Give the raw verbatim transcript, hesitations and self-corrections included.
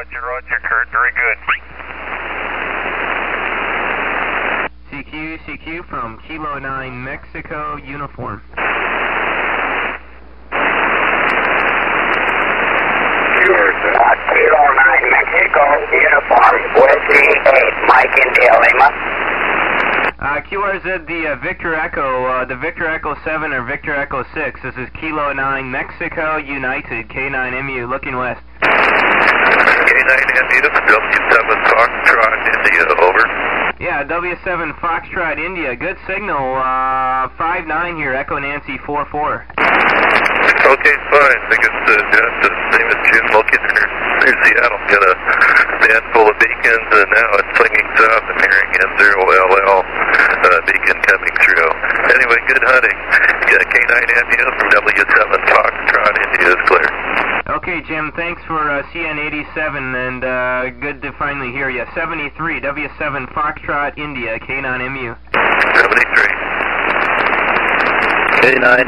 Roger, Roger, Kurt. Very good. C Q, C Q from Kilo nine Mexico uniform. Uh, Kilo nine Mexico uniform, Whiskey eight, Mike India Lima. Uh, Q R Z, the uh, Victor Echo, uh, the Victor Echo seven or Victor Echo six. This is Kilo nine Mexico United, K nine M U, looking west. K nine M U, W seven Foxtrot India, over. Yeah, W seven Foxtrot India, good signal, uh, five nine here, Echo Nancy four four. Okay, fine. I think it's uh, Jeff. His name is Jim, located near, near Seattle. Got a van full of beacons, and now it's swinging south. I'm hearing N zero L L uh, beacon coming through. Anyway, good hunting. Yeah, K nine M U from W seven Foxtrot India is clear. Okay, Jim, thanks for uh, C N eighty-seven, and uh, good to finally hear you. seventy-three, W seven Foxtrot India, K nine M U. seventy-three. K nine